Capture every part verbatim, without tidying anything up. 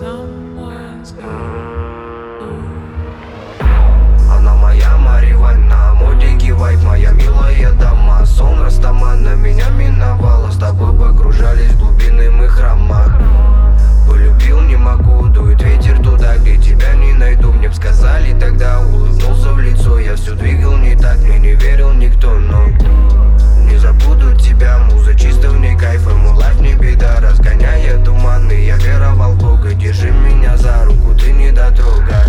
Она моя марихуана, мой дикий вайб, моя милая дама. Сон растамана меня миновала, с тобой погружались в глубины мы храма. Полюбил не могу, дует ветер туда, где тебя не найду. Мне б сказали тогда, улыбнулся в лицо. Я все двигал не так, мне не верил никто, но не забуду тебя, муза чисто в ней кайф, и мой лайф не беда. Разгоняя туманы, я веровал в Бога. Держи меня за руку, ты не дотрога.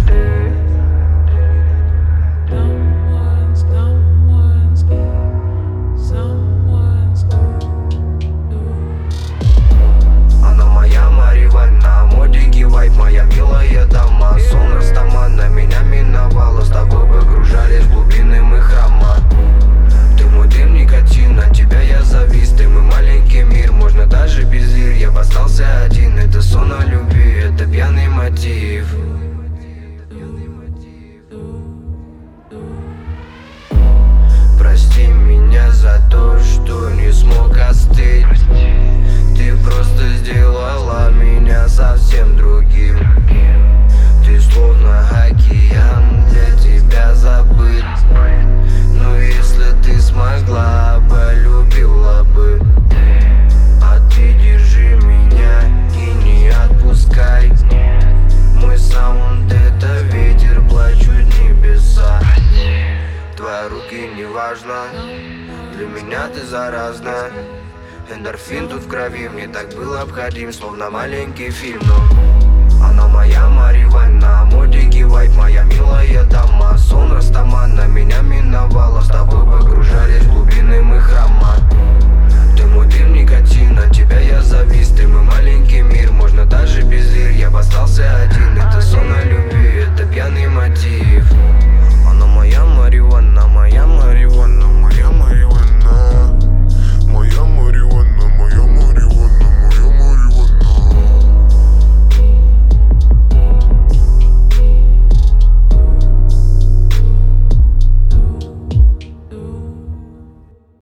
Она моя марихуана, мой дикий вайб, моя милая дама. Сон растамана меня миновала, с тобой погружались в глубины мы храма. Ты мой дым никотина, тебя я завис. Ты мой маленький мир, можно даже без лир. Я бы остался один, это сон о любви, это пьяный мотив. Прости меня за то, что не смог остыть. Ты просто сделала меня совсем другим. Ты словно океан, для тебя забыт. Но если ты смогла, полюбила бы. А ты держи меня и не отпускай. Мой саунд это ветер, плачут небеса. Твои руки не важно, для меня ты заразна. Эндорфин тут в крови, мне так был обходим, словно маленький фильм. Но она моя марихуана, мой дикий вайб, моя милая дама. Сон растамана меня миновала, с тобой погружались в глубину.